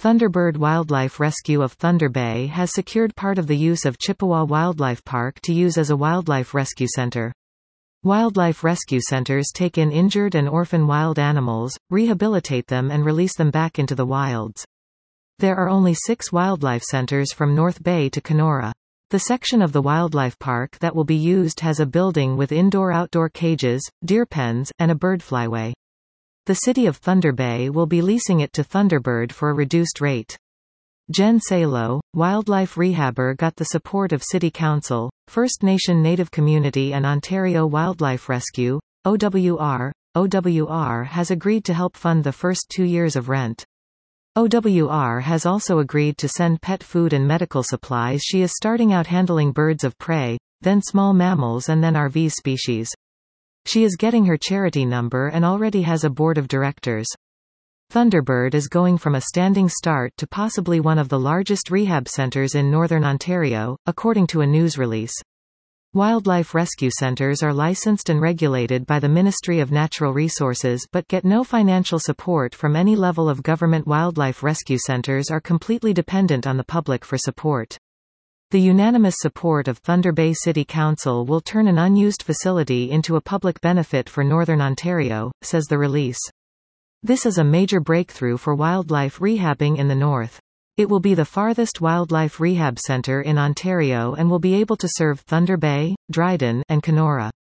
Thunderbird Wildlife Rescue of Thunder Bay has secured part of the use of Chippewa Wildlife Park to use as a wildlife rescue center. Wildlife rescue centers take in injured and orphan wild animals, rehabilitate them and release them back into the wilds. There are only 6 wildlife centers from North Bay to Kenora. The section of the wildlife park that will be used has a building with indoor-outdoor cages, deer pens, and a bird flyway. The city of Thunder Bay will be leasing it to Thunderbird for a reduced rate. Jen Salo, wildlife rehabber, got the support of City Council, First Nation Native Community and Ontario Wildlife Rescue, OWR. OWR has agreed to help fund the first 2 years of rent. OWR has also agreed to send pet food and medical supplies. She is starting out handling birds of prey, then small mammals and then RV species. She is getting her charity number and already has a board of directors. Thunderbird is going from a standing start to possibly one of the largest rehab centers in Northern Ontario, according to a news release. Wildlife rescue centers are licensed and regulated by the Ministry of Natural Resources but get no financial support from any level of government. Wildlife rescue centers are completely dependent on the public for support. The unanimous support of Thunder Bay City Council will turn an unused facility into a public benefit for Northern Ontario, says the release. This is a major breakthrough for wildlife rehabbing in the north. It will be the farthest wildlife rehab center in Ontario and will be able to serve Thunder Bay, Dryden, and Kenora.